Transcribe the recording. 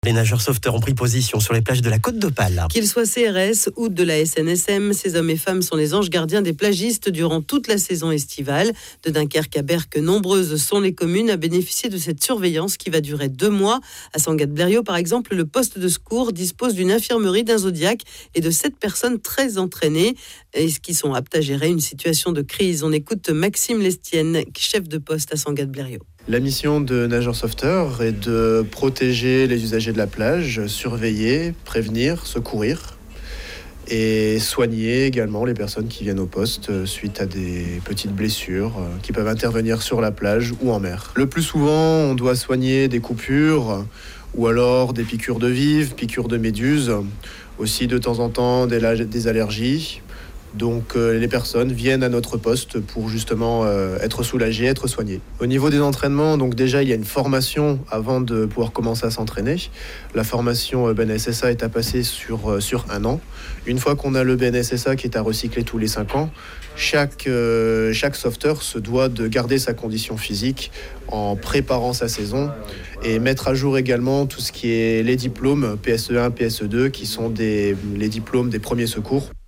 Les nageurs sauveteurs ont pris position sur les plages de la Côte d'Opale. Qu'ils soient CRS ou de la SNSM, ces hommes et femmes sont les anges gardiens des plagistes durant toute la saison estivale. De Dunkerque à Berck, nombreuses sont les communes à bénéficier de cette surveillance qui va durer 2 mois. À Sangatte-Blériot, par exemple, le poste de secours dispose d'une infirmerie, d'un zodiac et de 7 personnes très entraînées et qui sont aptes à gérer une situation de crise. On écoute Maxime Lestienne, chef de poste à Sangatte-Blériot. La mission de nageurs sauveteurs est de protéger les usagers de la plage, surveiller, prévenir, secourir et soigner également les personnes qui viennent au poste suite à des petites blessures qui peuvent intervenir sur la plage ou en mer. Le plus souvent, on doit soigner des coupures ou alors des piqûres de vives, piqûres de méduses, aussi de temps en temps des allergies. Donc les personnes viennent à notre poste pour justement être soulagées, être soignées. Au niveau des entraînements, donc déjà il y a une formation avant de pouvoir commencer à s'entraîner. La formation BNSSA est à passer sur 1 an. Une fois qu'on a le BNSSA qui est à recycler tous les 5 ans, chaque sauveteur se doit de garder sa condition physique en préparant sa saison et mettre à jour également tout ce qui est les diplômes PSE1, PSE2 qui sont les diplômes des premiers secours.